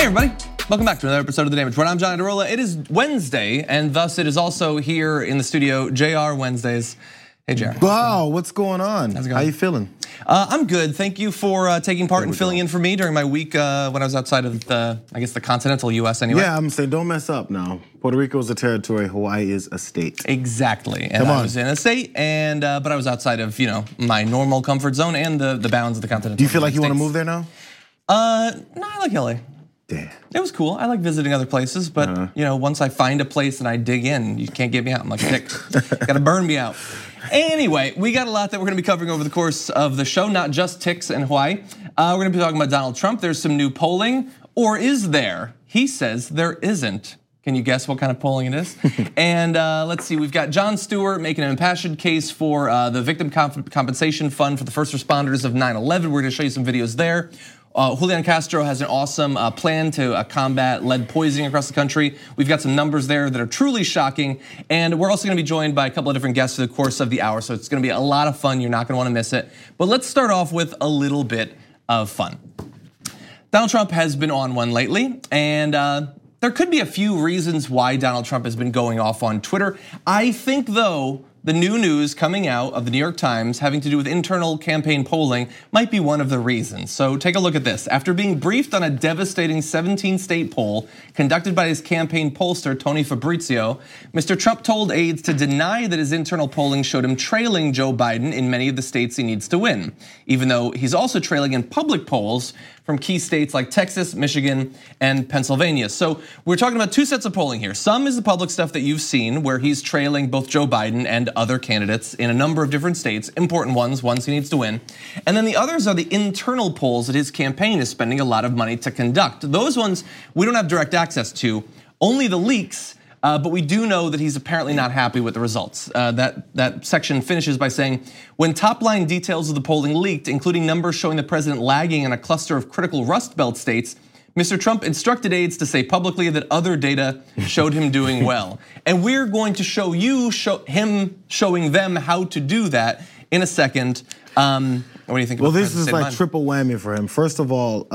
Hey everybody, welcome back to another episode of The Damage Report. I'm John Iadarola. It is Wednesday, and thus it is also here in the studio, JR Wednesdays. Hey JR. Wow, what's going on? How's it going? How you feeling? I'm good. Thank you for taking part and filling in for me during my week when I was outside of the continental US anyway. Yeah, I'm saying don't mess up now. Puerto Rico is a territory, Hawaii is a state. Exactly, and I was in a state, and but I was outside of my normal comfort zone and the bounds of the continental. Do you feel like you want to States. move there now? No, I like LA. Damn. It was cool. I like visiting other places, but once I find a place and I dig in, you can't get me out. I'm like a tick. Gotta burn me out. Anyway, we got a lot that we're gonna be covering over the course of the show, not just ticks in Hawaii. We're gonna be talking about Donald Trump. There's some new polling, or is there? He says there isn't. Can you guess what kind of polling it is? And let's see, we've got Jon Stewart making an impassioned case for the Victim Compensation Fund for the first responders of 9/11. We're gonna show you some videos there. Julian Castro has an awesome plan to combat lead poisoning across the country. We've got some numbers there that are truly shocking. And we're also gonna be joined by a couple of different guests through the course of the hour. So it's gonna be a lot of fun. You're not gonna wanna miss it. But let's start off with a little bit of fun. Donald Trump has been on one lately, and there could be a few reasons why Donald Trump has been going off on Twitter. I think though, the new news coming out of the New York Times having to do with internal campaign polling might be one of the reasons. So take a look at this. After being briefed on a devastating 17-state poll conducted by his campaign pollster, Tony Fabrizio, Mr. Trump told aides to deny that his internal polling showed him trailing Joe Biden in many of the states he needs to win, even though he's also trailing in public polls from key states like Texas, Michigan, and Pennsylvania. So we're talking about two sets of polling here. Some is the public stuff that you've seen where he's trailing both Joe Biden and other candidates in a number of different states, important ones he needs to win. And then the others are the internal polls that his campaign is spending a lot of money to conduct. Those ones we don't have direct access to, only the leaks. But we do know that he's apparently not happy with the results. That section finishes by saying, when top line details of the polling leaked, including numbers showing the president lagging in a cluster of critical Rust Belt states, Mr. Trump instructed aides to say publicly that other data showed him doing well. And we're going to show him showing them how to do that in a second. What do you think? Well, this is like triple whammy for him. First of all,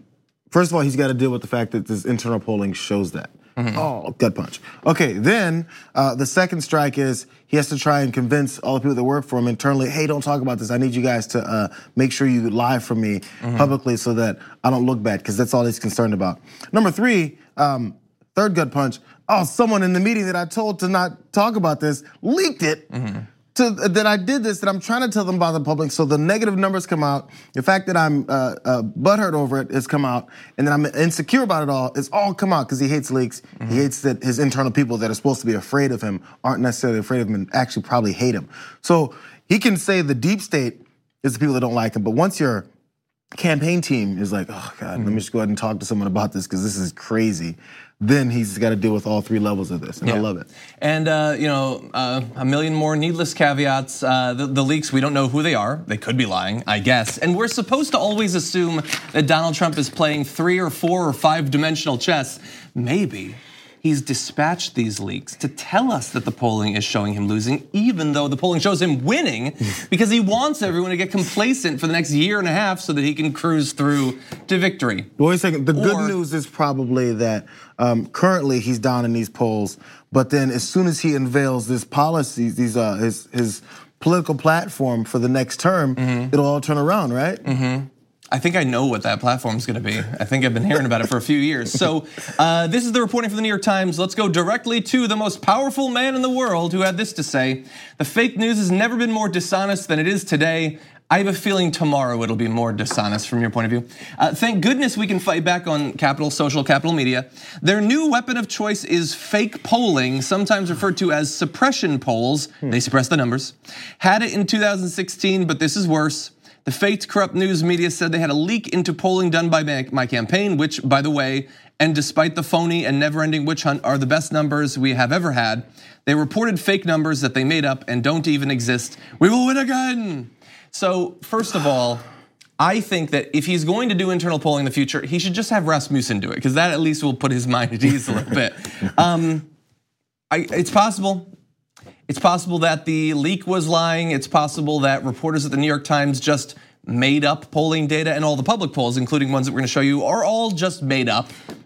he's got to deal with the fact that this internal polling shows that. Oh, gut punch. Okay, then the second strike is he has to try and convince all the people that work for him internally, hey, don't talk about this. I need you guys to make sure you lie for me publicly so that I don't look bad, because that's all he's concerned about. Number three, third gut punch, someone in the meeting that I told to not talk about this leaked it. That I did this, that I'm trying to tell them about the public, so the negative numbers come out. The fact that I'm butthurt over it has come out, and that I'm insecure about it all, it's all come out because he hates leaks. He hates that his internal people that are supposed to be afraid of him aren't necessarily afraid of him and actually probably hate him. So he can say the deep state is the people that don't like him, but once your campaign team is like, oh God, let me just go ahead and talk to someone about this because this is crazy, then he's got to deal with all three levels of this, and I love it. And a million more needless caveats. The leaks, we don't know who they are. They could be lying, I guess. And we're supposed to always assume that Donald Trump is playing 3 or 4 or 5-dimensional chess. Maybe he's dispatched these leaks to tell us that the polling is showing him losing, even though the polling shows him winning, because he wants everyone to get complacent for the next year and a half so that he can cruise through to victory. Wait a second, the good news is probably that currently he's down in these polls, but then as soon as he unveils this policy, his political platform for the next term, it'll all turn around, right? I think I know what that platform is gonna be. I think I've been hearing about it for a few years. So this is the reporting for the New York Times. Let's go directly to the most powerful man in the world who had this to say: the fake news has never been more dishonest than it is today. I have a feeling tomorrow it'll be more dishonest from your point of view. Thank goodness we can fight back on Capital Social, Capital Media. Their new weapon of choice is fake polling, sometimes referred to as suppression polls. They suppress the numbers. Had it in 2016, but this is worse. The faked, corrupt news media said they had a leak into polling done by my campaign, which, by the way, and despite the phony and never-ending witch hunt, are the best numbers we have ever had. They reported fake numbers that they made up and don't even exist. We will win again. So, first of all, I think that if he's going to do internal polling in the future, he should just have Rasmussen do it, because that at least will put his mind at ease a little bit. It's possible. It's possible that the leak was lying. It's possible that reporters at the New York Times just made up polling data, and all the public polls, including ones that we're gonna show you, are all just made up.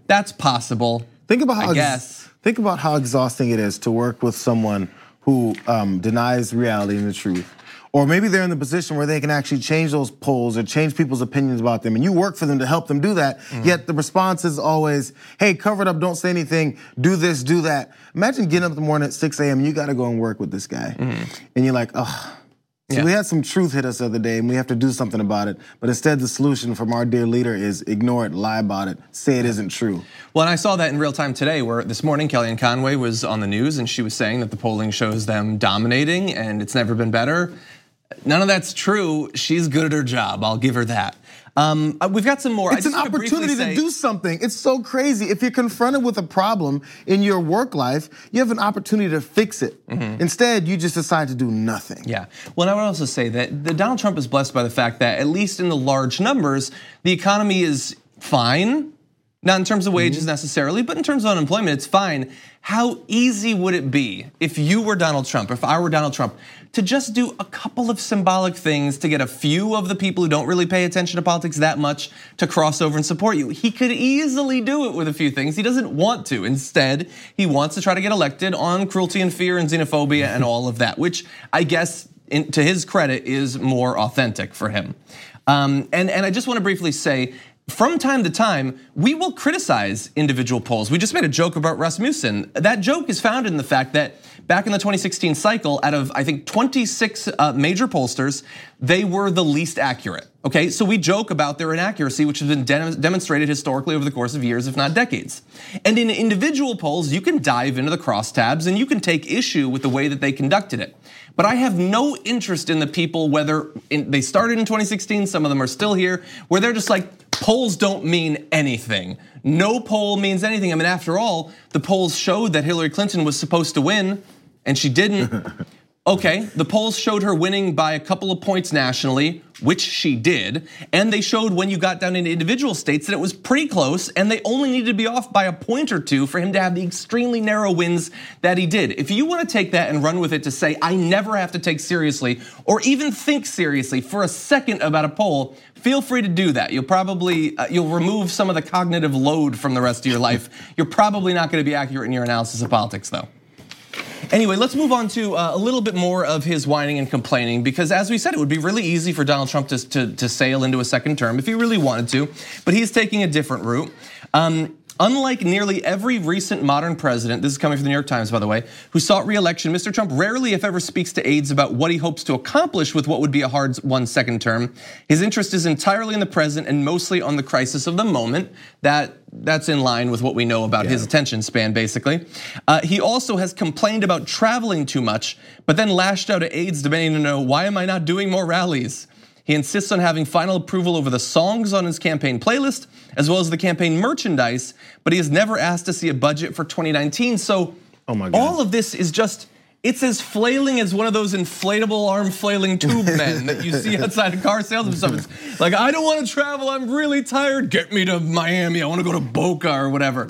That's possible. Think about how I guess. Think about how exhausting it is to work with someone who denies reality and the truth. Or maybe they're in the position where they can actually change those polls or change people's opinions about them, and you work for them to help them do that, yet the response is always, hey, cover it up, don't say anything, do this, do that. Imagine getting up in the morning at 6 a.m. and you gotta go and work with this guy. And you're like, oh. So we had some truth hit us the other day and we have to do something about it. But instead the solution from our dear leader is ignore it, lie about it, say it isn't true. Well, and I saw that in real time today where this morning Kellyanne Conway was on the news and she was saying that the polling shows them dominating and it's never been better. None of that's true. She's good at her job. I'll give her that. We've got some more. It's an opportunity to do something. It's so crazy. If you're confronted with a problem in your work life, you have an opportunity to fix it. Instead, you just decide to do nothing. Yeah. Well, and I would also say that Donald Trump is blessed by the fact that, at least in the large numbers, the economy is fine. Not in terms of wages necessarily, but in terms of unemployment, it's fine. How easy would it be if you were Donald Trump, if I were Donald Trump, to just do a couple of symbolic things to get a few of the people who don't really pay attention to politics that much to cross over and support you? He could easily do it with a few things. He doesn't want to. Instead, he wants to try to get elected on cruelty and fear and xenophobia and all of that, which I guess, to his credit, is more authentic for him. And I just want to briefly say, from time to time, we will criticize individual polls. We just made a joke about Rasmussen. That joke is founded in the fact that back in the 2016 cycle, out of, I think, 26 major pollsters, they were the least accurate. Okay, so we joke about their inaccuracy, which has been demonstrated historically over the course of years, if not decades. And in individual polls, you can dive into the crosstabs and you can take issue with the way that they conducted it. But I have no interest in the people, whether they started in 2016, some of them are still here, where they're just like, polls don't mean anything. No poll means anything. I mean, after all, the polls showed that Hillary Clinton was supposed to win, and she didn't. Okay, the polls showed her winning by a couple of points nationally, which she did, and they showed when you got down into individual states that it was pretty close, and they only needed to be off by a point or two for him to have the extremely narrow wins that he did. If you want to take that and run with it to say, I never have to take seriously or even think seriously for a second about a poll, feel free to do that. You'll remove some of the cognitive load from the rest of your life. You're probably not going to be accurate in your analysis of politics, though. Anyway, let's move on to a little bit more of his whining and complaining, because as we said, it would be really easy for Donald Trump to sail into a second term if he really wanted to, but he's taking a different route. Unlike nearly every recent modern president, this is coming from the New York Times, by the way, who sought re-election, Mr. Trump rarely, if ever, speaks to aides about what he hopes to accomplish with what would be a hard-won second term. His interest is entirely in the present and mostly on the crisis of the moment. That's in line with what we know about his attention span, basically. He also has complained about traveling too much, but then lashed out at aides demanding to know, why am I not doing more rallies? He insists on having final approval over the songs on his campaign playlist, as well as the campaign merchandise, but he has never asked to see a budget for 2019. So all of this is just, it's as flailing as one of those inflatable arm flailing tube men that you see outside of car sales and stuff. It's like, I don't want to travel, I'm really tired, get me to Miami, I want to go to Boca or whatever.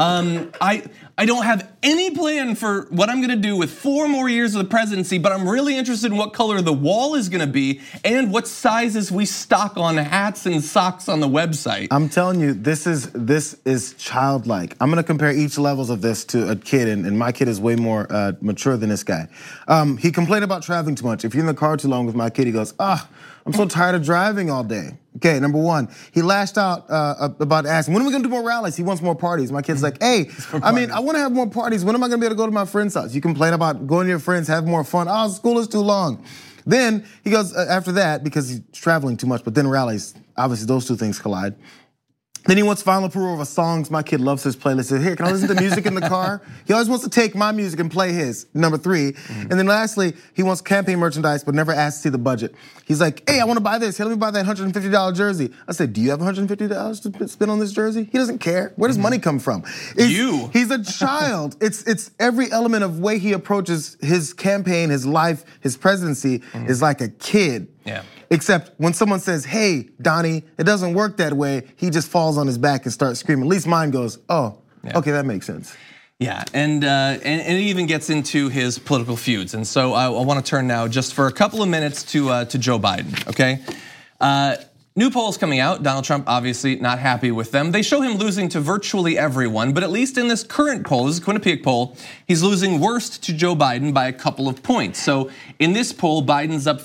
I don't have any plan for what I'm gonna do with 4 more years of the presidency, but I'm really interested in what color the wall is gonna be and what sizes we stock on hats and socks on the website. I'm telling you, this is childlike. I'm gonna compare each levels of this to a kid, and my kid is way more mature than this guy. He complained about traveling too much. If you're in the car too long with my kid, he goes, I'm so tired of driving all day. Okay, number one, he lashed out about asking, when are we gonna do more rallies? He wants more parties. My kid's like, hey, I wanna have more parties. When am I gonna be able to go to my friend's house? You complain about going to your friends, have more fun. School is too long. Then he goes, after that, because he's traveling too much, but then rallies, obviously those two things collide. Then he wants final approval of songs. My kid loves his playlist. He says, here, can I listen to music in the car? He always wants to take my music and play his, number 3. And then lastly, he wants campaign merchandise, but never asks to see the budget. He's like, hey, I wanna buy this. Hey, let me buy that $150 jersey. I said, do you have $150 to spend on this jersey? He doesn't care. Where does money come from? He's a child. It's every element of way he approaches his campaign, his life, his presidency is like a kid. Yeah. Except when someone says, hey, Donnie, it doesn't work that way, he just falls on his back and starts screaming. At least mine goes, okay, that makes sense. Yeah, and it even gets into his political feuds. And so I wanna turn now just for a couple of minutes to Joe Biden, okay? New polls coming out. Donald Trump obviously not happy with them. They show him losing to virtually everyone, but at least in this current poll, this is a Quinnipiac poll, he's losing worst to Joe Biden by a couple of points. So in this poll, Biden's up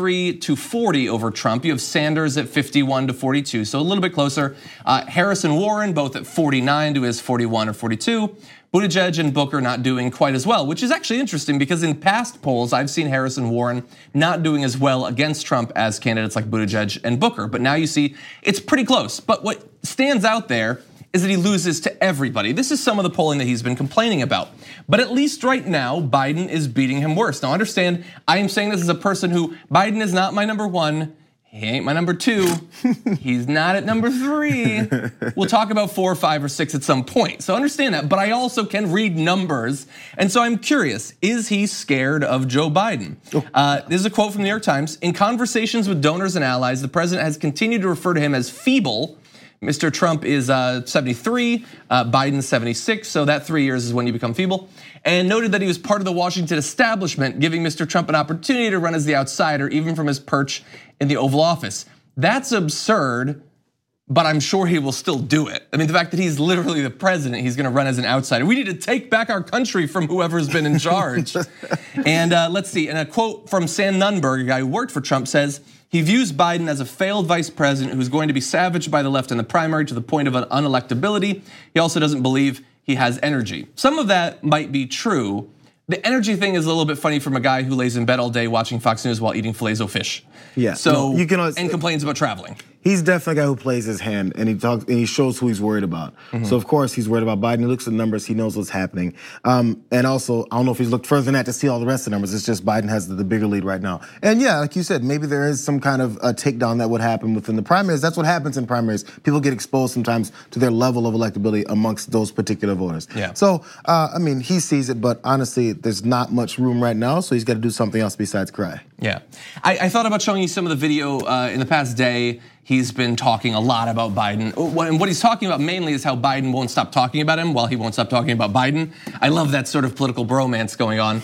53-40 over Trump. You have Sanders at 51-42, so a little bit closer. Harris and Warren both at 49 to his 41 or 42. Buttigieg and Booker not doing quite as well, which is actually interesting because in past polls, I've seen Harris and Warren not doing as well against Trump as candidates like Buttigieg and Booker. But now you see it's pretty close. But what stands out there is that he loses to everybody. This is some of the polling that he's been complaining about. But at least right now, Biden is beating him worse. Now understand, I am saying this as a person who, Biden is not my number one. He ain't my number two. He's not at number three. We'll talk about 4, 5, or 6 at some point. So understand that, but I also can read numbers. And so I'm curious, is he scared of Joe Biden? This is a quote from the New York Times. In conversations with donors and allies, the president has continued to refer to him as feeble. Mr. Trump is 73, Biden 76, so that 3 years is when you become feeble. And noted that he was part of the Washington establishment, giving Mr. Trump an opportunity to run as the outsider, even from his perch in the Oval Office. That's absurd, but I'm sure he will still do it. I mean, the fact that he's literally the president, he's gonna run as an outsider. We need to take back our country from whoever's been in charge. And let's see, and a quote from Sam Nunberg, a guy who worked for Trump, says, he views Biden as a failed vice president who's going to be savaged by the left in the primary to the point of an unelectability. He also doesn't believe he has energy. Some of that might be true. The energy thing is a little bit funny from a guy who lays in bed all day watching Fox News while eating filet-o fish. Yeah. So, and complains about traveling. He's definitely a guy who plays his hand and he talks and he shows who he's worried about. So of course he's worried about Biden. He looks at the numbers, he knows what's happening. And also, I don't know if he's looked further than that to see all the rest of the numbers. It's just Biden has the bigger lead right now. And yeah, like you said, maybe there is some kind of a takedown that would happen within the primaries. That's what happens in primaries. People get exposed sometimes to their level of electability amongst those particular voters. Yeah. So, I mean, he sees it, but honestly, there's not much room right now, so he's got to do something else besides cry. Yeah, I thought about showing you some of the video in the past day. He's been talking a lot about Biden. And what he's talking about mainly is how Biden won't stop talking about him while he won't stop talking about Biden. I love that sort of political bromance going on.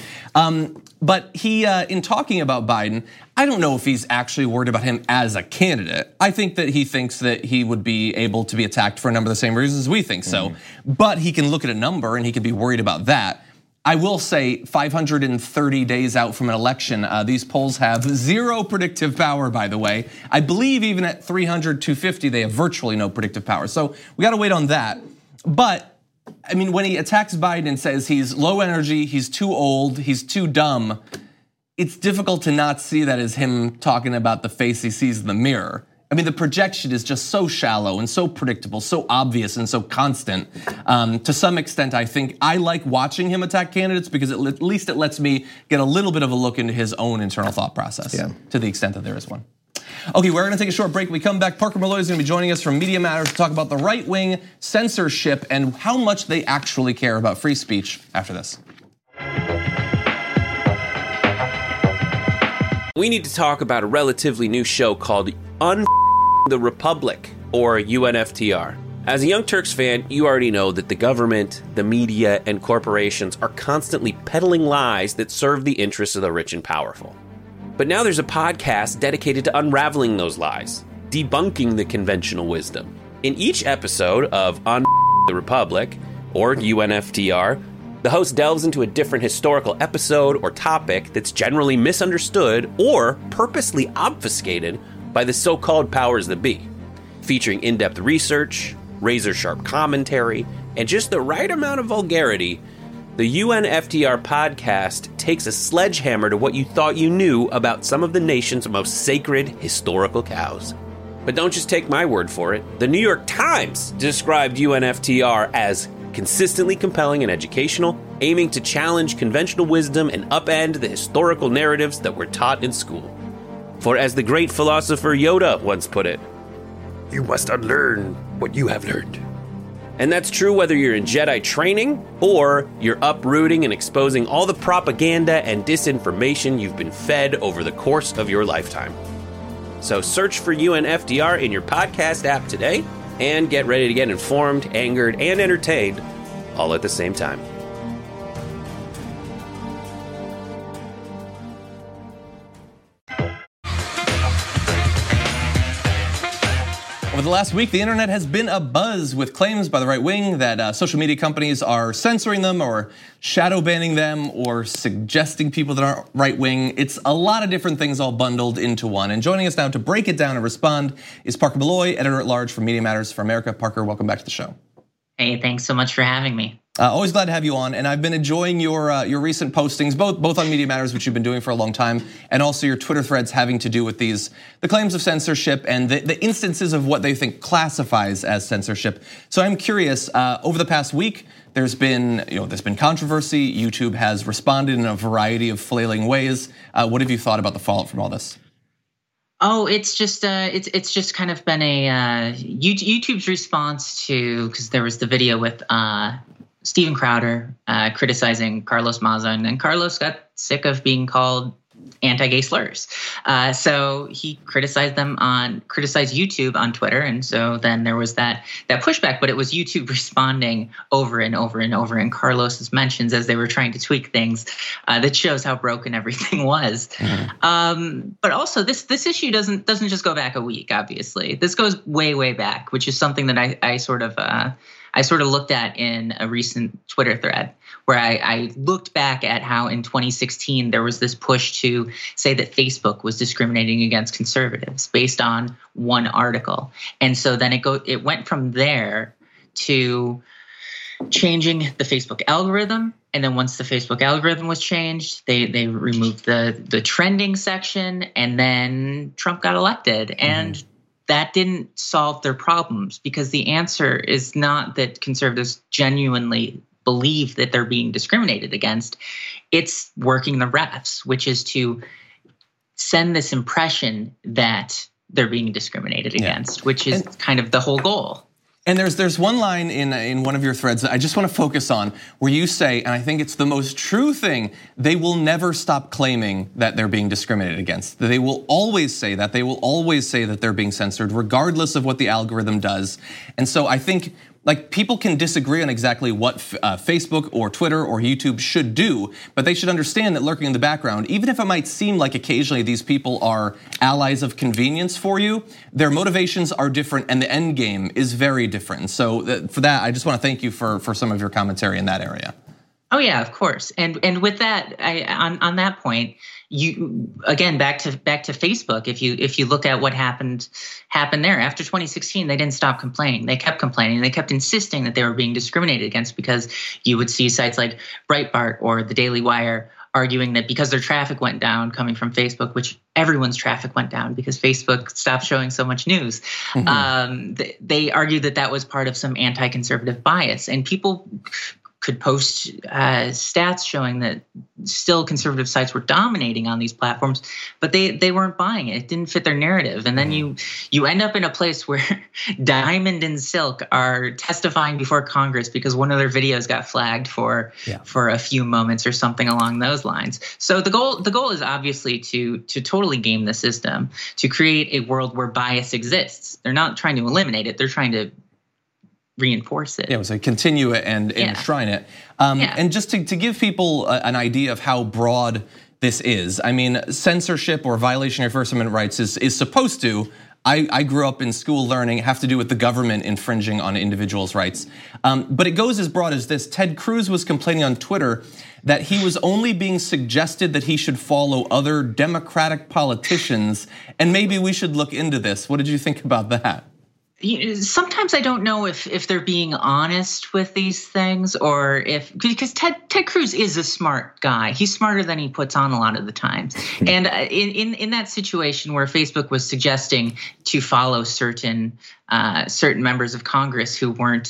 But he, in talking about Biden, I don't know if he's actually worried about him as a candidate. I think that he thinks that he would be able to be attacked for a number of the same reasons we think so. But he can look at a number and he can be worried about that. I will say 530 days out from an election, these polls have zero predictive power, by the way. I believe even at 300, 250, they have virtually no predictive power. So we gotta wait on that. But, I mean, when he attacks Biden and says he's low energy, he's too old, he's too dumb, it's difficult to not see that as him talking about the face he sees in the mirror. I mean, the projection is just so shallow and so predictable, so obvious and so constant. To some extent, I think I like watching him attack candidates because at least it lets me get a little bit of a look into his own internal thought process, to the extent that there is one. Okay, we're gonna take a short break. When we come back, Parker Malloy is gonna be joining us from Media Matters to talk about the right-wing censorship and how much they actually care about free speech after this. We need to talk about a relatively new show called the Republic, or UNFTR. As a Young Turks fan, you already know that the government, the media, and corporations are constantly peddling lies that serve the interests of the rich and powerful. But now there's a podcast dedicated to unraveling those lies, debunking the conventional wisdom. In each episode of the Republic, or UNFTR, the host delves into a different historical episode or topic that's generally misunderstood or purposely obfuscated by the so-called powers that be, featuring in-depth research, razor-sharp commentary, and just the right amount of vulgarity. The UNFTR podcast takes a sledgehammer to what you thought you knew about some of the nation's most sacred historical cows. But don't just take my word for it. The New York Times described UNFTR as consistently compelling and educational, aiming to challenge conventional wisdom and upend the historical narratives that were taught in school. For as the great philosopher Yoda once put it, you must unlearn what you have learned. And that's true whether you're in Jedi training or you're uprooting and exposing all the propaganda and disinformation you've been fed over the course of your lifetime. So search for UNFTR in your podcast app today and get ready to get informed, angered, and entertained all at the same time. Over the last week, the internet has been abuzz with claims by the right wing that social media companies are censoring them or shadow banning them or suggesting people that aren't right wing. It's a lot of different things all bundled into one. And joining us now to break it down and respond is Parker Molloy, editor at large for Media Matters for America. Parker, welcome back to the show. Hey, thanks so much for having me. Always glad to have you on, and I've been enjoying your recent postings, both on Media Matters, which you've been doing for a long time, and also your Twitter threads having to do with the claims of censorship and the instances of what they think classifies as censorship. So I'm curious. Over the past week, there's been controversy. YouTube has responded in a variety of flailing ways. What have you thought about the fallout from all this? Oh, it's just kind of been a YouTube's response to, because there was the video with Steven Crowder criticizing Carlos Maza, and then Carlos got sick of being called anti-gay slurs. So he criticized YouTube on Twitter, and so then there was that pushback. But it was YouTube responding over and over and over in Carlos's mentions as they were trying to tweak things. That shows how broken everything was. Mm-hmm. But also, this issue doesn't just go back a week. Obviously, this goes way back, which is something that I sort of looked at in a recent Twitter thread where I looked back at how in 2016 there was this push to say that Facebook was discriminating against conservatives based on one article. And so then it went from there to changing the Facebook algorithm. And then once the Facebook algorithm was changed, they removed the trending section, and then Trump got elected. And that didn't solve their problems, because the answer is not that conservatives genuinely believe that they're being discriminated against. It's working the refs, which is to send this impression that they're being discriminated against, which is kind of the whole goal. And there's one line in one of your threads that I just want to focus on, where you say, and I think it's the most true thing, they will never stop claiming that they're being discriminated against. They will always say that. They will always say that they're being censored, regardless of what the algorithm does. And so I think, like, people can disagree on exactly what Facebook or Twitter or YouTube should do, but they should understand that lurking in the background, even if it might seem like occasionally these people are allies of convenience for you, their motivations are different and the end game is very different. So for that, I just want to thank you for some of your commentary in that area. Oh yeah, of course. And with that, on that point, you again back to Facebook. If you look at what happened there after 2016, they didn't stop complaining. They kept complaining. They kept insisting that they were being discriminated against, because you would see sites like Breitbart or the Daily Wire arguing that because their traffic went down coming from Facebook, which everyone's traffic went down because Facebook stopped showing so much news. Mm-hmm. They argued that was part of some anti-conservative bias, and people could post stats showing that still conservative sites were dominating on these platforms, but they weren't buying it. It didn't fit their narrative. And then you end up in a place where Diamond and Silk are testifying before Congress because one of their videos got flagged for a few moments or something along those lines. So the goal is obviously to totally game the system, to create a world where bias exists. They're not trying to eliminate it. They're trying to reinforce it. Yeah, so continue it and enshrine it. And just to give people an idea of how broad this is, I mean, censorship or violation of your First Amendment rights is supposed to, I grew up in school learning, have to do with the government infringing on individuals' rights. But it goes as broad as this. Ted Cruz was complaining on Twitter that he was only being suggested that he should follow other Democratic politicians, and maybe we should look into this. What did you think about that? Sometimes I don't know if they're being honest with these things, or because Ted Cruz is a smart guy. He's smarter than he puts on a lot of the times. And in that situation where Facebook was suggesting to follow certain members of Congress who weren't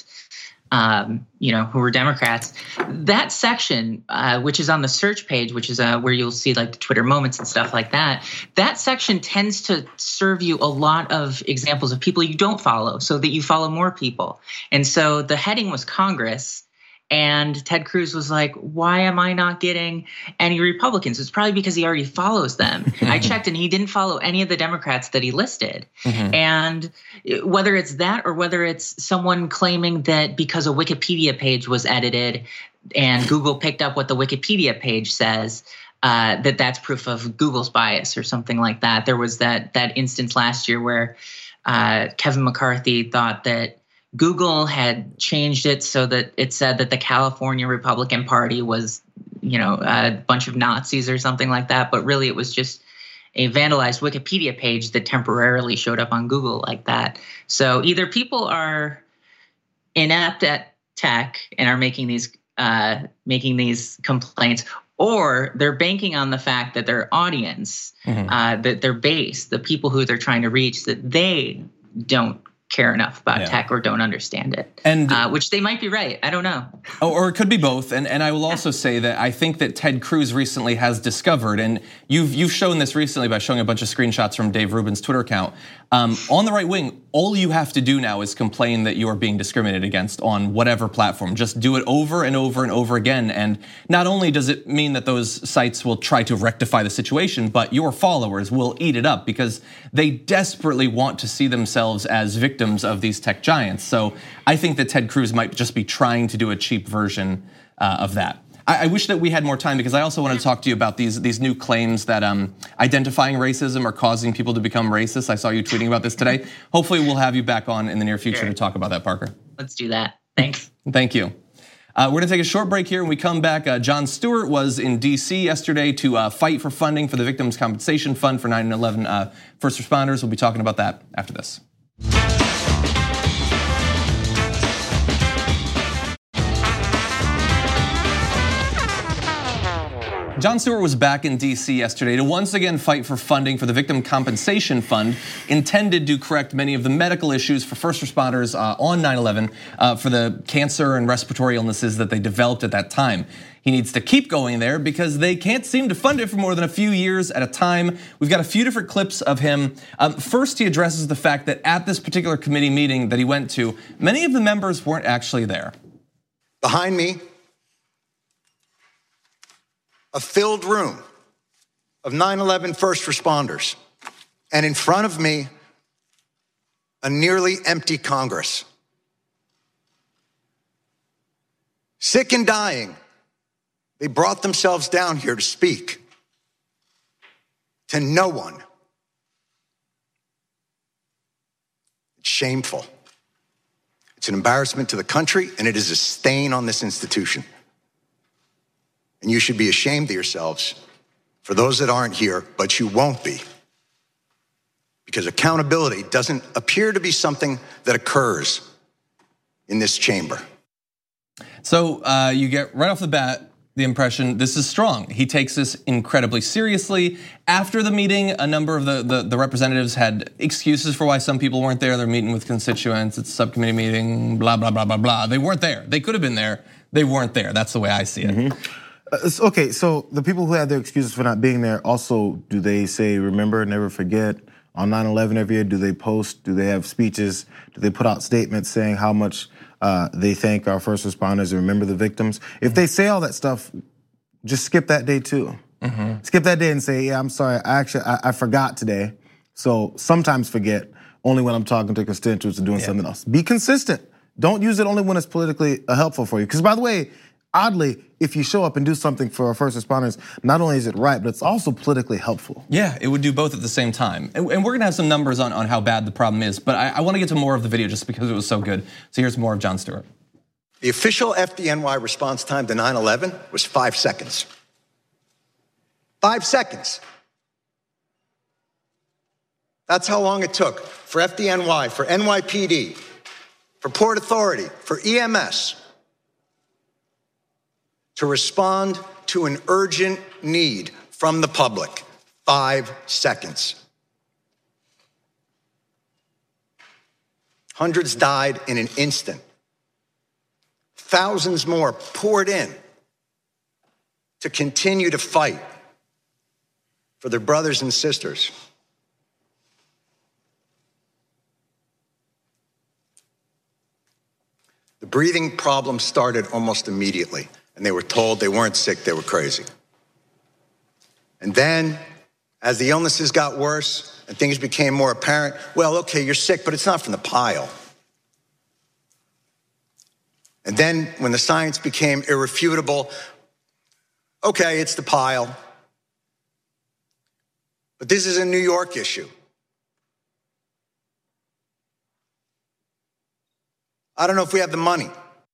who were Democrats, that section, which is on the search page, which is where you'll see like the Twitter moments and stuff like that, that section tends to serve you a lot of examples of people you don't follow so that you follow more people. And so the heading was Congress. And Ted Cruz was like, why am I not getting any Republicans? It's probably because he already follows them. I checked and he didn't follow any of the Democrats that he listed. Mm-hmm. And whether it's that or whether it's someone claiming that because a Wikipedia page was edited and Google picked up what the Wikipedia page says, that's proof of Google's bias or something like that. There was that instance last year where Kevin McCarthy thought that Google had changed it so that it said that the California Republican Party was, a bunch of Nazis or something like that. But really, it was just a vandalized Wikipedia page that temporarily showed up on Google like that. So either people are inept at tech and are making these complaints, or they're banking on the fact that their audience, that their base, the people who they're trying to reach, that they don't care enough about tech or don't understand it. And which they might be right. I don't know. Or it could be both. And I will also say that I think that Ted Cruz recently has discovered, and you've shown this recently by showing a bunch of screenshots from Dave Rubin's Twitter account. On the right wing, all you have to do now is complain that you are being discriminated against on whatever platform. Just do it over and over and over again. And not only does it mean that those sites will try to rectify the situation, but your followers will eat it up because they desperately want to see themselves as victims of these tech giants. So I think that Ted Cruz might just be trying to do a cheap version of that. I wish that we had more time because I also wanted to talk to you about these new claims that identifying racism are causing people to become racist. I saw you tweeting about this today. Hopefully we'll have you back on in the near future to talk about that, Parker. Let's do that. Thanks. Thank you. We're gonna take a short break here. When we come back, Jon Stewart was in DC yesterday to fight for funding for the Victims Compensation Fund for 9/11 first responders. We'll be talking about that after this. Jon Stewart was back in DC yesterday to once again fight for funding for the Victim Compensation Fund, intended to correct many of the medical issues for first responders on 9/11 for the cancer and respiratory illnesses that they developed at that time. He needs to keep going there because they can't seem to fund it for more than a few years at a time. We've got a few different clips of him. First, he addresses the fact that at this particular committee meeting that he went to, many of the members weren't actually there. Behind me, a filled room of 9/11 first responders. And in front of me, a nearly empty Congress. Sick and dying, they brought themselves down here to speak to no one. It's shameful. It's an embarrassment to the country, and it is a stain on this institution. And you should be ashamed of yourselves for those that aren't here, but you won't be. Because accountability doesn't appear to be something that occurs in this chamber. So you get right off the bat the impression this is strong. He takes this incredibly seriously. After the meeting, a number of the representatives had excuses for why some people weren't there. They're meeting with constituents, it's a subcommittee meeting, blah, blah, blah, blah, blah. They weren't there. They could have been there. They weren't there. That's the way I see it. Okay, so the people who had their excuses for not being there, also, do they say, remember, never forget, on 9/11 every year? Do they post, do they have speeches? Do they put out statements saying how much they thank our first responders and remember the victims? If they say all that stuff, just skip that day too. Skip that day and say, yeah, I'm sorry, I forgot today. So sometimes forget, only when I'm talking to constituents or doing something else. Be consistent. Don't use it only when it's politically helpful for you. Because by the way, oddly, if you show up and do something for our first responders, not only is it right, but it's also politically helpful. Yeah, it would do both at the same time. And we're gonna have some numbers on how bad the problem is, but I wanna get to more of the video just because it was so good. So here's more of Jon Stewart. The official FDNY response time to 9/11 was 5 seconds. 5 seconds. That's how long it took for FDNY, for NYPD, for Port Authority, for EMS, to respond to an urgent need from the public. 5 seconds. Hundreds died in an instant. Thousands more poured in to continue to fight for their brothers and sisters. The breathing problem started almost immediately. And they were told they weren't sick, they were crazy. And then, as the illnesses got worse and things became more apparent, well, okay, you're sick, but it's not from the pile. And then, when the science became irrefutable, okay, it's the pile. But this is a New York issue. I don't know if we have the money.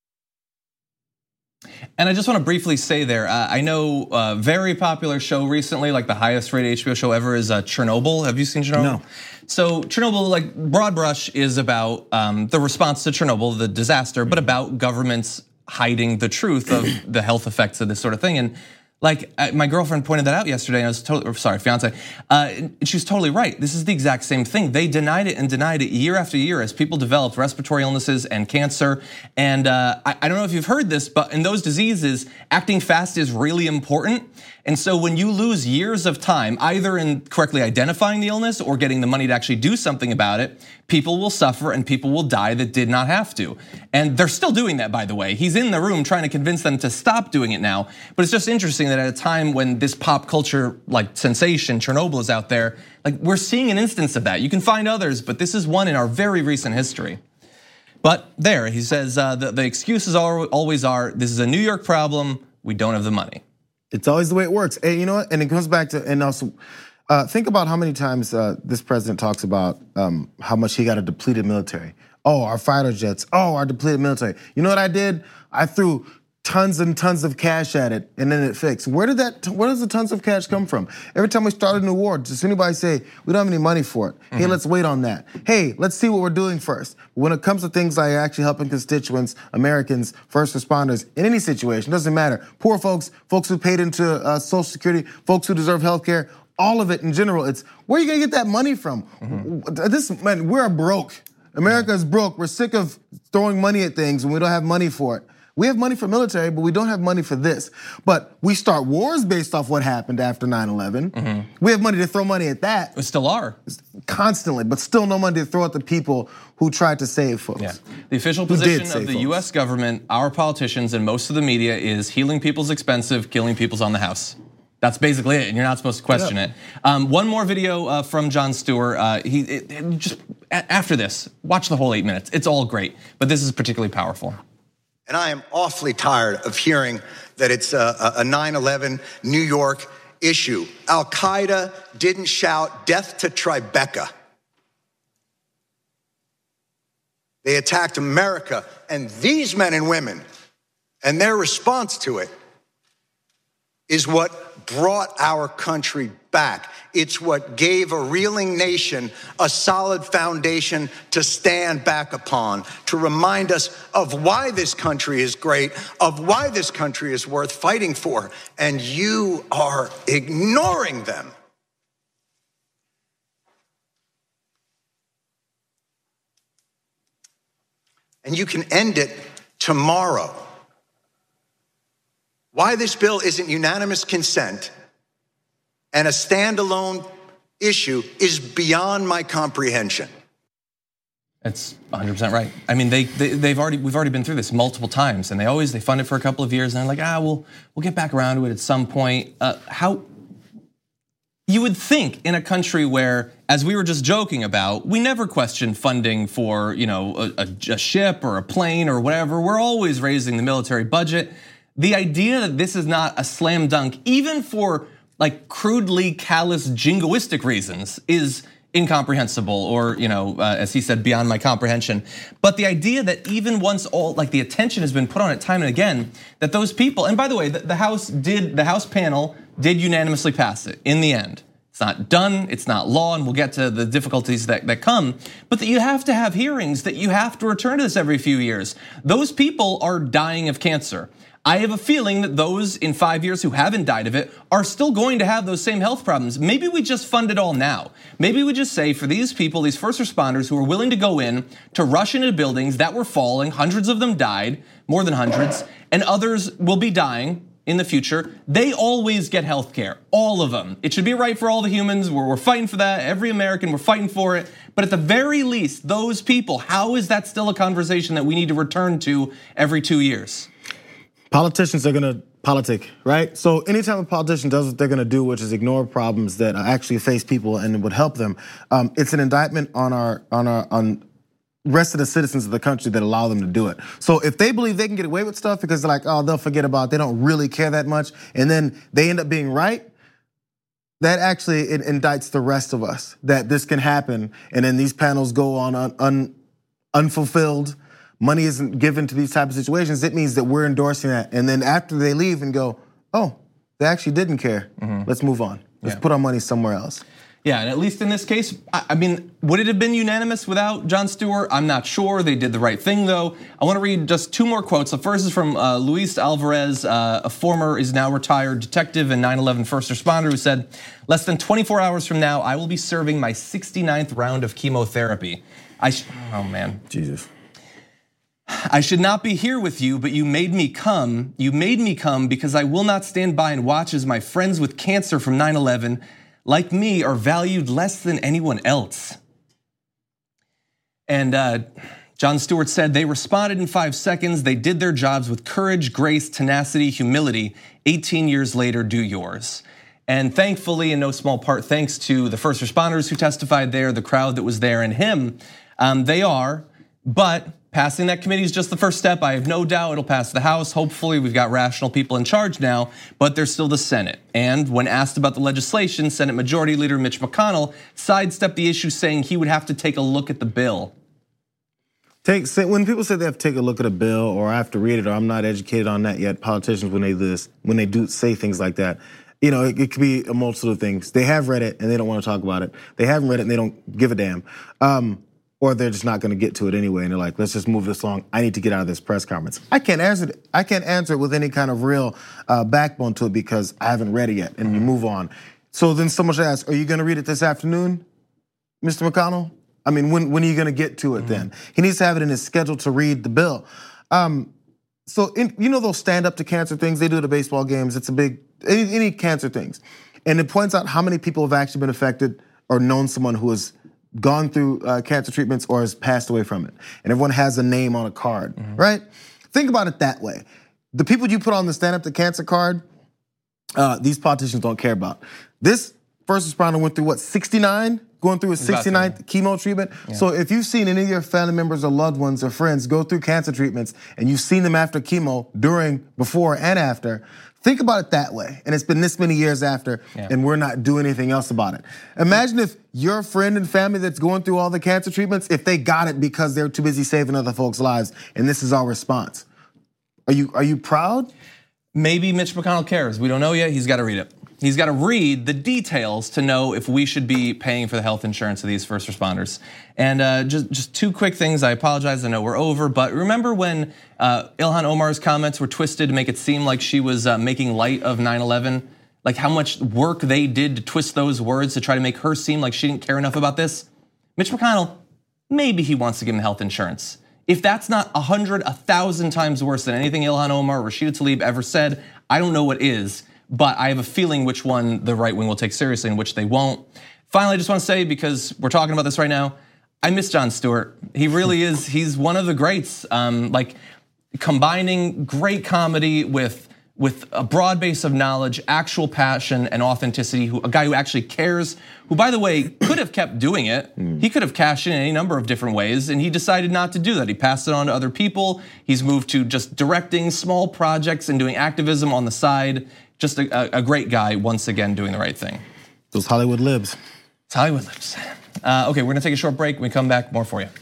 And I just want to briefly say there, I know a very popular show recently, like the highest rated HBO show ever is Chernobyl. Have you seen Chernobyl? No. So Chernobyl, like broad brush, is about the response to Chernobyl, the disaster, but about governments hiding the truth of the health effects of this sort of thing. And like my girlfriend pointed that out yesterday, and I was totally, sorry, fiance, she was totally right. This is the exact same thing. They denied it and denied it year after year as people developed respiratory illnesses and cancer. And I don't know if you've heard this, but in those diseases, acting fast is really important. And so when you lose years of time, either in correctly identifying the illness or getting the money to actually do something about it, people will suffer and people will die that did not have to. And they're still doing that, by the way. He's in the room trying to convince them to stop doing it now. But it's just interesting that at a time when this pop culture like sensation, Chernobyl, is out there, like we're seeing an instance of that. You can find others, but this is one in our very recent history. But there, he says the excuses always are, this is a New York problem, we don't have the money. It's always the way it works. And you know what? And it comes back to, and also think about how many times this president talks about how much he got a depleted military. Oh, our fighter jets. Oh, our depleted military. You know what I did? I threw tons and tons of cash at it, and then it fixed. Where does the tons of cash come from? Every time we start a new war, does anybody say, we don't have any money for it? Hey, let's wait on that. Hey, let's see what we're doing first. When it comes to things like actually helping constituents, Americans, first responders, in any situation, doesn't matter. Poor folks, folks who paid into Social Security, folks who deserve health care, all of it in general, it's where are you gonna get that money from? Man, we're broke. America is broke. We're sick of throwing money at things when we don't have money for it. We have money for military, but we don't have money for this. But we start wars based off what happened after 9/11. We have money to throw money at that. We still are. Constantly, but still no money to throw at the people who tried to save folks. Yeah. The official position of the US government, our politicians, and most of the media is healing people's expensive, killing people's on the house. That's basically it, and you're not supposed to question it. One more video from Jon Stewart. Just after this, watch the whole 8 minutes. It's all great, but this is particularly powerful. And I am awfully tired of hearing that it's a 9/11 New York issue. Al-Qaeda didn't shout death to Tribeca. They attacked America, and these men and women, and their response to it is what brought our country back. It's what gave a reeling nation a solid foundation to stand back upon, to remind us of why this country is great, of why this country is worth fighting for. And you are ignoring them. And you can end it tomorrow. Why this bill isn't unanimous consent and a standalone issue is beyond my comprehension. That's 100% right. I mean, we've already been through this multiple times, and they fund it for a couple of years, and they're like, we'll get back around to it at some point. How you would think in a country where, as we were just joking about, we never question funding for a ship or a plane or whatever. We're always raising the military budget. The idea that this is not a slam dunk, even for like crudely callous jingoistic reasons, is incomprehensible, or as he said, beyond my comprehension. But the idea that even once all the attention has been put on it time and again, that those people, and by the way, the House panel did unanimously pass it in the end. It's not done, it's not law, and we'll get to the difficulties that come, but that you have to have hearings, that you have to return to this every few years. Those people are dying of cancer. I have a feeling that those in 5 years who haven't died of it are still going to have those same health problems. Maybe we just fund it all now. Maybe we just say for these people, these first responders who are willing to go in to rush into buildings that were falling, hundreds of them died, more than hundreds, and others will be dying in the future. They always get health care, all of them. It should be right for all the humans. We're fighting for that. Every American, we're fighting for it. But at the very least, those people, how is that still a conversation that we need to return to every 2 years? Politicians are gonna politic, right? So anytime a politician does what they're gonna do, which is ignore problems that actually face people and would help them, it's an indictment on rest of the citizens of the country that allow them to do it. So if they believe they can get away with stuff because they're like, they'll forget about it, they don't really care that much, and then they end up being right, that actually it indicts the rest of us that this can happen, and then these panels go on unfulfilled. money isn't given to these type of situations, it means that we're endorsing that. And then after they leave and go, oh, they actually didn't care. Let's move on. Let's put our money somewhere else. Yeah, and at least in this case, I mean, would it have been unanimous without Jon Stewart? I'm not sure. They did the right thing, though. I want to read just 2 more quotes. The first is from Luis Alvarez, a former, is now retired detective and 9/11 first responder, who said, less than 24 hours from now, I will be serving my 69th round of chemotherapy. Oh, man. Jesus. I should not be here with you, but you made me come. You made me come because I will not stand by and watch as my friends with cancer from 9/11 like me, are valued less than anyone else. And Jon Stewart said they responded in 5 seconds. They did their jobs with courage, grace, tenacity, humility. 18 years later, do yours. And thankfully, in no small part, thanks to the first responders who testified there, the crowd that was there, and him, they are. But passing that committee is just the first step. I have no doubt it'll pass the House. Hopefully, we've got rational people in charge now, but there's still the Senate. And when asked about the legislation, Senate Majority Leader Mitch McConnell sidestepped the issue, saying he would have to take a look at the bill. When people say they have to take a look at a bill, or I have to read it, or I'm not educated on that yet, politicians, when they do say things like that, you know, it could be a multitude of things. They have read it and they don't want to talk about it. They haven't read it and they don't give a damn. Or they're just not going to get to it anyway, and they're like, let's just move this along. I need to get out of this press conference. I can't answer it with any kind of real backbone to it because I haven't read it yet, and you move on. So then someone should ask, are you going to read it this afternoon, Mr. McConnell? I mean, when are you going to get to it then? He needs to have it in his schedule to read the bill. You know those stand up to cancer things they do at the baseball games? It's a big, any cancer things. And it points out how many people have actually been affected or known someone who has gone through cancer treatments or has passed away from it. And everyone has a name on a card, right? Think about it that way. The people you put on the stand up to cancer card, these politicians don't care about. This first responder went through 69? Going through his 69th chemo treatment. Yeah. So if you've seen any of your family members or loved ones or friends go through cancer treatments and you've seen them after chemo, during, before, and after, think about it that way. And it's been this many years after, and we're not doing anything else about it. Imagine if your friend and family that's going through all the cancer treatments, if they got it because they're too busy saving other folks' lives, and this is our response. Are you proud? Maybe Mitch McConnell cares. We don't know yet. He's got to read it. He's got to read the details to know if we should be paying for the health insurance of these first responders. And just 2 quick things. I apologize, I know we're over, but remember when Ilhan Omar's comments were twisted to make it seem like she was making light of 9/11? Like how much work they did to twist those words to try to make her seem like she didn't care enough about this? Mitch McConnell, maybe he wants to give him health insurance. If that's not 100, 1,000 times worse than anything Ilhan Omar or Rashida Tlaib ever said, I don't know what is. But I have a feeling which one the right wing will take seriously and which they won't. Finally, I just want to say, because we're talking about this right now, I miss Jon Stewart. He really is, he's one of the greats. Like combining great comedy with a broad base of knowledge, actual passion and authenticity, a guy who actually cares, who by the way, could have kept doing it. He could have cashed in any number of different ways and he decided not to do that. He passed it on to other people. He's moved to just directing small projects and doing activism on the side. Just a great guy, once again, doing the right thing. Those Hollywood libs. It's Hollywood libs. Okay, we're gonna take a short break. When we come back, more for you.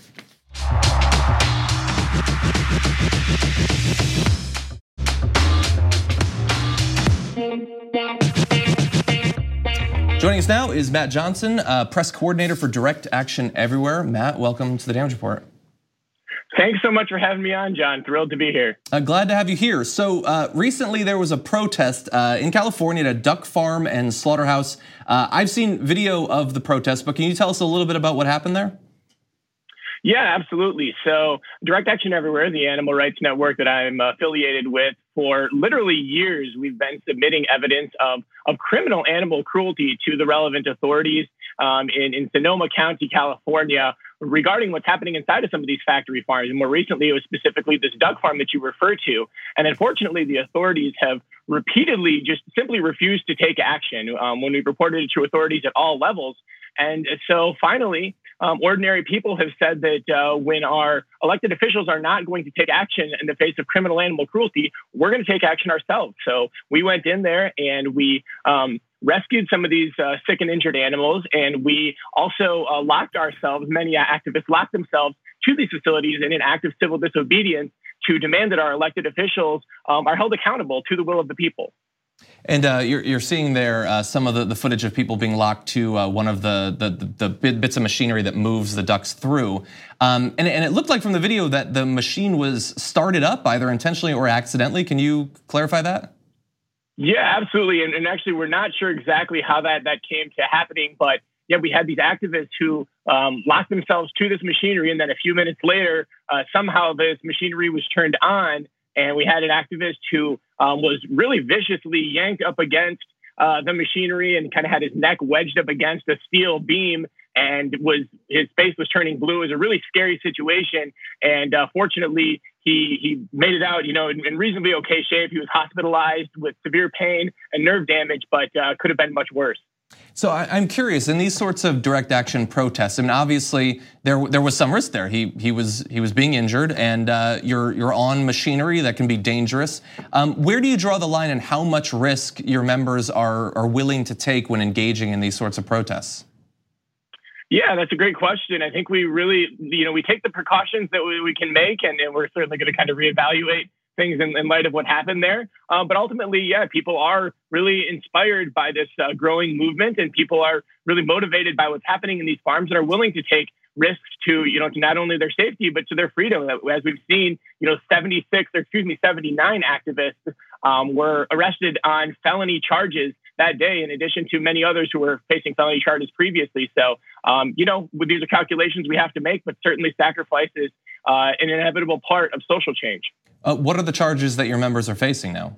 Joining us now is Matt Johnson, press coordinator for Direct Action Everywhere. Matt, welcome to the Damage Report. Thanks so much for having me on, John. Thrilled to be here. Glad to have you here. So recently there was a protest in California at a duck farm and slaughterhouse. I've seen video of the protest, but can you tell us a little bit about what happened there? Yeah, absolutely. So Direct Action Everywhere, the animal rights network that I'm affiliated with, for literally years, we've been submitting evidence of criminal animal cruelty to the relevant authorities in Sonoma County, California, regarding what's happening inside of some of these factory farms. And more recently, it was specifically this duck farm that you refer to. And unfortunately, the authorities have repeatedly just simply refused to take action when we've reported it to authorities at all levels. And so finally, ordinary people have said that when our elected officials are not going to take action in the face of criminal animal cruelty, we're going to take action ourselves. So we went in there and we rescued some of these sick and injured animals. And we also locked ourselves, many activists locked themselves to these facilities in an act of civil disobedience to demand that our elected officials are held accountable to the will of the people. And you're seeing there some of the footage of people being locked to one of the bits of machinery that moves the ducks through. And it looked like from the video that the machine was started up either intentionally or accidentally. Can you clarify that? Yeah, absolutely. And actually, we're not sure exactly how that came to happening. But yeah, we had these activists who locked themselves to this machinery. And then a few minutes later, somehow this machinery was turned on. And we had an activist who was really viciously yanked up against the machinery and kind of had his neck wedged up against a steel beam, and his face was turning blue. It was a really scary situation. And fortunately, he made it out, in reasonably okay shape. He was hospitalized with severe pain and nerve damage, but could have been much worse. So I'm curious, in these sorts of direct action protests, I mean, obviously there was some risk there. He was being injured, and you're on machinery that can be dangerous. Where do you draw the line on how much risk your members are willing to take when engaging in these sorts of protests? Yeah, that's a great question. I think we really, we take the precautions that we can make, and we're certainly going to kind of reevaluate things in light of what happened there. But ultimately, yeah, people are really inspired by this growing movement, and people are really motivated by what's happening in these farms and are willing to take risks to not only their safety, but to their freedom. As we've seen, 79 activists were arrested on felony charges that day, in addition to many others who were facing felony charges previously. So, these are calculations we have to make, but certainly sacrifice is an inevitable part of social change. What are the charges that your members are facing now?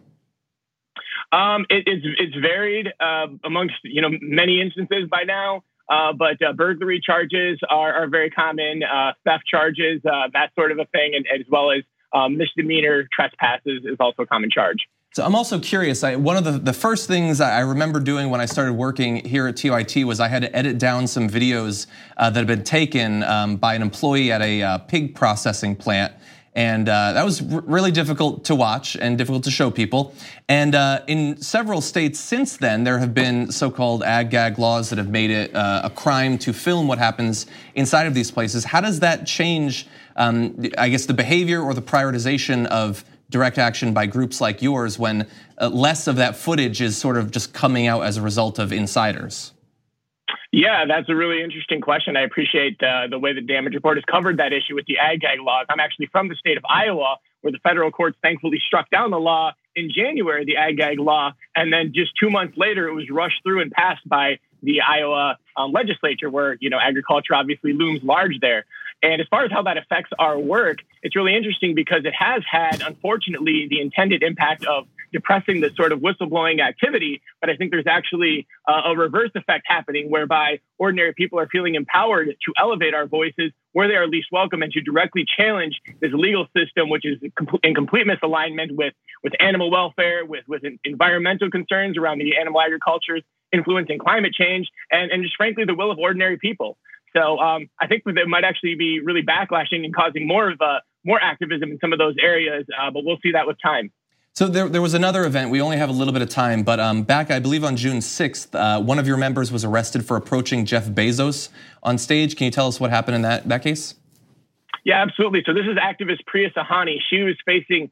It's varied amongst many instances by now, but burglary charges are very common, theft charges, that sort of a thing, and as well as misdemeanor trespasses is also a common charge. So I'm also curious, one of the first things I remember doing when I started working here at TYT was I had to edit down some videos that had been taken by an employee at a pig processing plant. And that was really difficult to watch and difficult to show people. And in several states since then, there have been so-called ag-gag laws that have made it a crime to film what happens inside of these places. How does that change, I guess, the behavior or the prioritization of direct action by groups like yours when less of that footage is sort of just coming out as a result of insiders? Yeah, that's a really interesting question. I appreciate the way the Damage Report has covered that issue with the ag-gag laws. I'm actually from the state of Iowa, where the federal courts thankfully struck down the law in January, the ag-gag law, and then just 2 months later, it was rushed through and passed by the Iowa legislature, where agriculture obviously looms large there. And as far as how that affects our work, it's really interesting because it has had, unfortunately, the intended impact of depressing the sort of whistleblowing activity. But I think there's actually a reverse effect happening, whereby ordinary people are feeling empowered to elevate our voices where they are least welcome and to directly challenge this legal system, which is in complete misalignment with animal welfare, with environmental concerns around the animal agriculture's influence in climate change, and just frankly, the will of ordinary people. So I think that might actually be really backlashing and causing more activism in some of those areas, but we'll see that with time. So there was another event, we only have a little bit of time, but back, I believe on June 6th, one of your members was arrested for approaching Jeff Bezos on stage. Can you tell us what happened in that case? Yeah, absolutely. So this is activist Priya Sahani. She was facing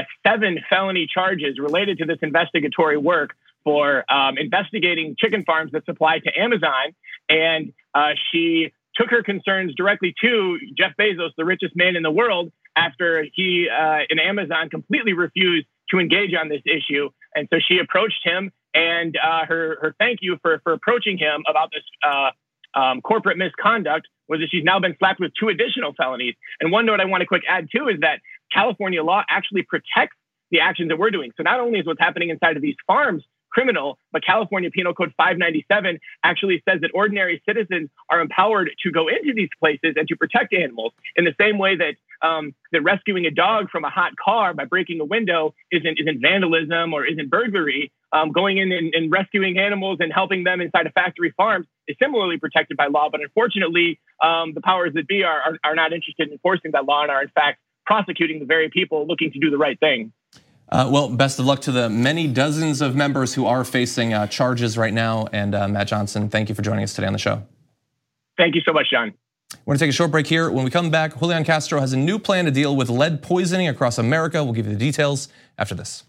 7 felony charges related to this investigatory work for investigating chicken farms that supply to Amazon. And she took her concerns directly to Jeff Bezos, the richest man in the world, after he and Amazon completely refused to engage on this issue. And so she approached him, and her thank you for approaching him about this corporate misconduct was that she's now been slapped with 2 additional felonies. And one note I want to quick add too is that California law actually protects the actions that we're doing. So not only is what's happening inside of these farms criminal, but California Penal Code 597 actually says that ordinary citizens are empowered to go into these places and to protect animals in the same way that that rescuing a dog from a hot car by breaking a window isn't vandalism or isn't burglary. Going in and rescuing animals and helping them inside a factory farm is similarly protected by law. But unfortunately, the powers that be are not interested in enforcing that law and are in fact prosecuting the very people looking to do the right thing. Well, best of luck to the many dozens of members who are facing charges right now. And Matt Johnson, thank you for joining us today on the show. Thank you so much, John. We're gonna take a short break here. When we come back, Julian Castro has a new plan to deal with lead poisoning across America. We'll give you the details after this.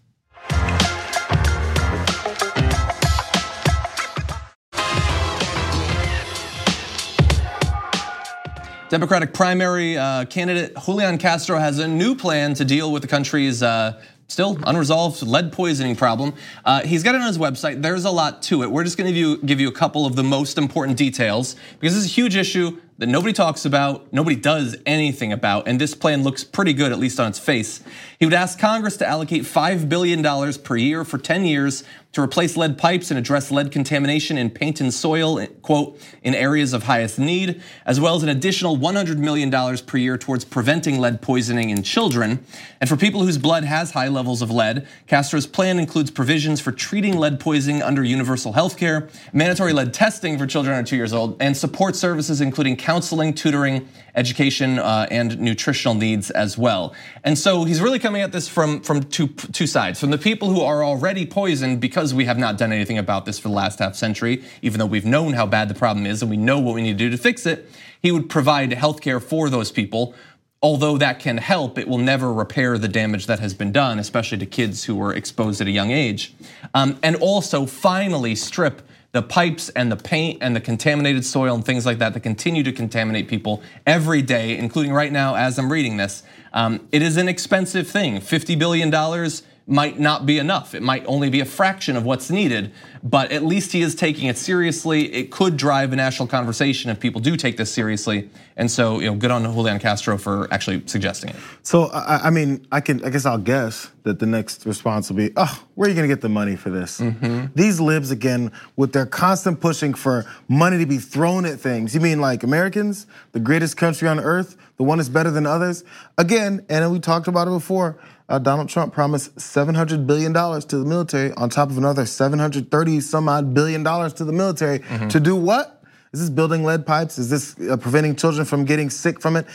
Democratic primary candidate Julian Castro has a new plan to deal with the country's still unresolved lead poisoning problem. He's got it on his website. There's a lot to it. We're just gonna give you a couple of the most important details because this is a huge issue that nobody talks about, nobody does anything about, and this plan looks pretty good, at least on its face. He would ask Congress to allocate $5 billion per year for 10 years to replace lead pipes and address lead contamination in paint and soil, quote, in areas of highest need, as well as an additional $100 million per year towards preventing lead poisoning in children. And for people whose blood has high levels of lead, Castro's plan includes provisions for treating lead poisoning under universal health care, mandatory lead testing for children under 2 years old, and support services including counseling, tutoring, education, and nutritional needs as well. And so he's really coming at this from two sides. From the people who are already poisoned because we have not done anything about this for the last half century, even though we've known how bad the problem is and we know what we need to do to fix it. He would provide healthcare for those people. Although that can help, it will never repair the damage that has been done, especially to kids who were exposed at a young age. And also finally strip the pipes and the paint and the contaminated soil and things like that that continue to contaminate people every day, including right now as I'm reading this. It is an expensive thing. $50 billion might not be enough. It might only be a fraction of what's needed, but at least he is taking it seriously. It could drive a national conversation if people do take this seriously. And so, good on Julian Castro for actually suggesting it. So, I mean, I guess I'll guess that the next response will be, where are you gonna get the money for this? These libs, again, with their constant pushing for money to be thrown at things. You mean like Americans, the greatest country on earth, the one that's better than others? Again, and we talked about it before, Donald Trump promised $700 billion to the military on top of another $730 some odd billion to the military to do what? Is this building lead pipes? Is this preventing children from getting sick from it?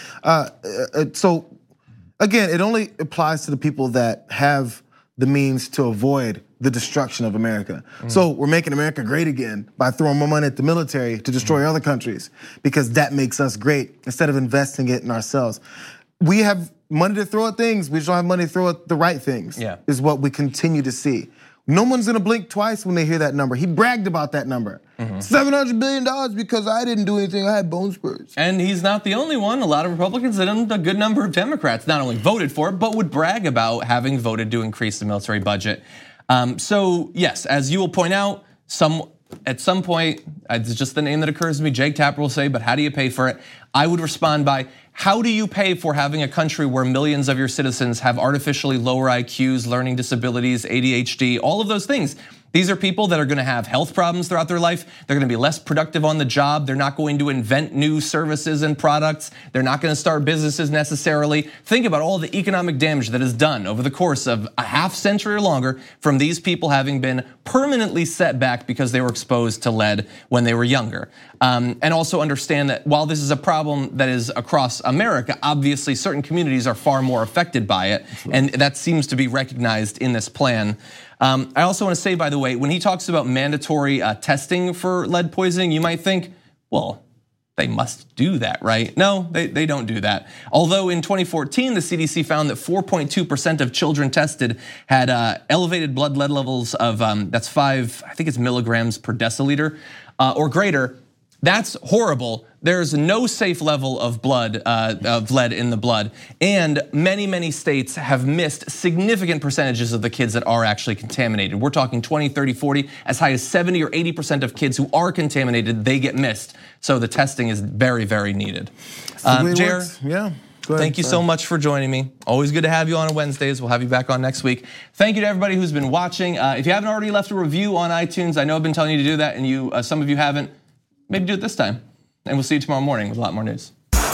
So again, it only applies to the people that have the means to avoid the destruction of America. So we're making America great again by throwing more money at the military to destroy other countries because that makes us great instead of investing it in ourselves. We have money to throw at things, we just don't have money to throw at the right things, is what we continue to see. No one's gonna blink twice when they hear that number. He bragged about that number. $700 billion because I didn't do anything, I had bone spurs. And he's not the only one. A lot of Republicans and a good number of Democrats not only voted for it, but would brag about having voted to increase the military budget. So yes, as you will point out, at some point, it's just the name that occurs to me, Jake Tapper will say, but how do you pay for it? I would respond by, how do you pay for having a country where millions of your citizens have artificially lower IQs, learning disabilities, ADHD, all of those things? These are people that are gonna have health problems throughout their life. They're gonna be less productive on the job. They're not going to invent new services and products. They're not gonna start businesses necessarily. Think about all the economic damage that is done over the course of a half century or longer from these people having been permanently set back because they were exposed to lead when they were younger. And also understand that while this is a problem that is across America, obviously certain communities are far more affected by it. And that seems to be recognized in this plan. I also want to say, by the way, when he talks about mandatory testing for lead poisoning, you might think, well, they must do that, right? No, they don't do that. Although in 2014, the CDC found that 4.2% of children tested had elevated blood lead levels of, that's 5, I think it's milligrams per deciliter or greater. That's horrible. There's no safe level of blood, of lead in the blood. And many states have missed significant percentages of the kids that are actually contaminated. We're talking 20, 30, 40, as high as 70 or 80% of kids who are contaminated, they get missed. So the testing is very needed. Jer, thank you so much for joining me. Always good to have you on Wednesdays. We'll have you back on next week. Thank you to everybody who's been watching. If you haven't already left a review on iTunes, I know I've been telling you to do that and some of you haven't. Maybe do it this time. And we'll see you tomorrow morning with a lot more news.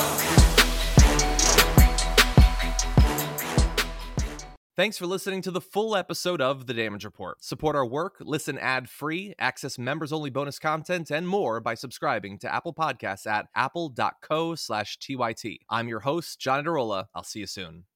Thanks for listening to the full episode of The Damage Report. Support our work, listen ad-free, access members-only bonus content, and more by subscribing to Apple Podcasts at apple.co/TYT. I'm your host, John Adarola. I'll see you soon.